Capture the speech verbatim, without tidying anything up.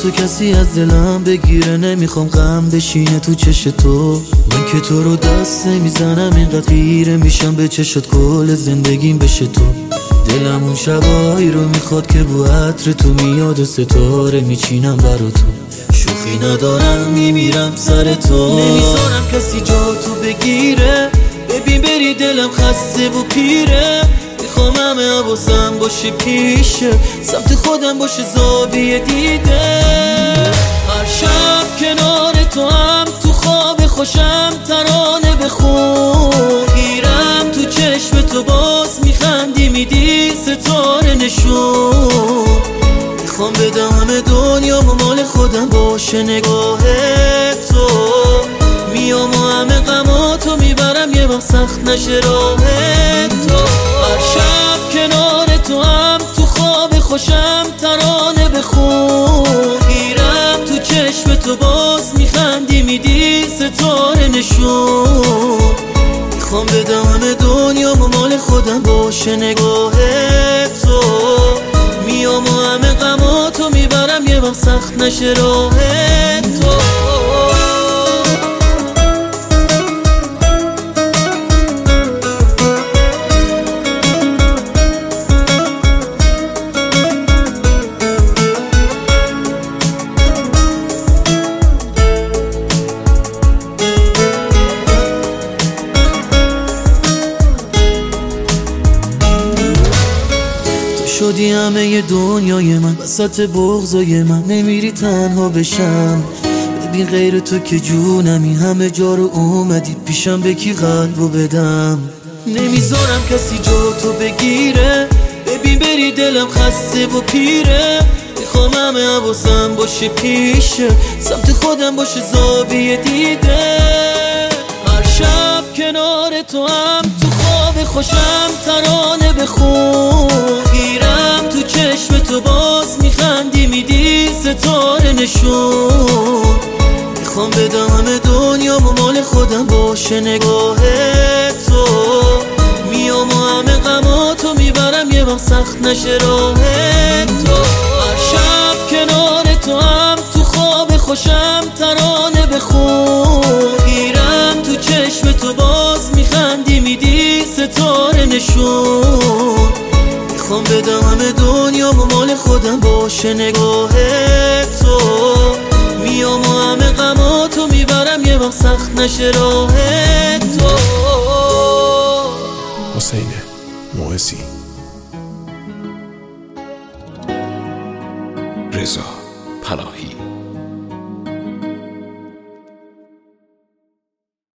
تو کسی از دلم بگیره، نمیخوام غم بشینه تو چش تو. من که تو رو دست نمیزنم، اینقدر غیره میشم به چشت، کل زندگیم بشه تو. دلم اون شبایی رو میخواد که بو عطر تو میاد و ستاره میچینم برا تو. شوخی ندارم میمیرم سر تو، نمیذارم کسی جا تو بگیره. ببین بری دلم خسته و پیره، میخوام همه حواسم باشه پیشه، سمت خودم باشه زاویه دیده. هر شب کنار تو هم تو خواب خوشم ترانه بخون، گیرم تو چشم تو باز میخندی میدی ستاره نشون. میخوام بدم همه دنیا مال خودم باشه نگاه تو، میام و همه غماتو میبرم یه وقت سخت نشه راه تو. هر شب کنار تو هم تو خواب خوشم ترانه بخون، گیرم تو چشم تو باز میخندی میدی ستاره نشون. میخوام بدم همه دنیا مال خودم باشه نگاه تو، میام و همه غماتو میبرم یه وقت سخت نشه راه تو. شدی همه دنیای من، وسط بغضای من نمیری تنها بشم. ببین غیر تو که جونمی، همه جا رو اومدی پیشم، به کی قلبو بدم. نمیذارم کسی جا تو بگیره، ببین بری دلم خسته و پیره. میخوام همه حواسم باشه پیشه، سمت خودم باشه زاویه دیده. هر شب کنار تو هم تو خواب خوشم ترانه بخون، گیرم تو چشم تو باز میخندی میدی ستاره نشون. میخوام بدم همه دنیا مال خودم باشه نگاه تو، میام و همه غماتو میبرم یه وقت سخت نشه راه تو. هر شب کنار تو هم تو خواب خوشم ترانه بخون، گیرم تو چشم تو باز میخندی میدی ستاره نشون. میخوام بدم همه دنیا مال خودم باشه نگاه تو، میام و همه غماتو میبرم یه وقت سخت نشه راه تو. حسین موعظی، رضا پناهی.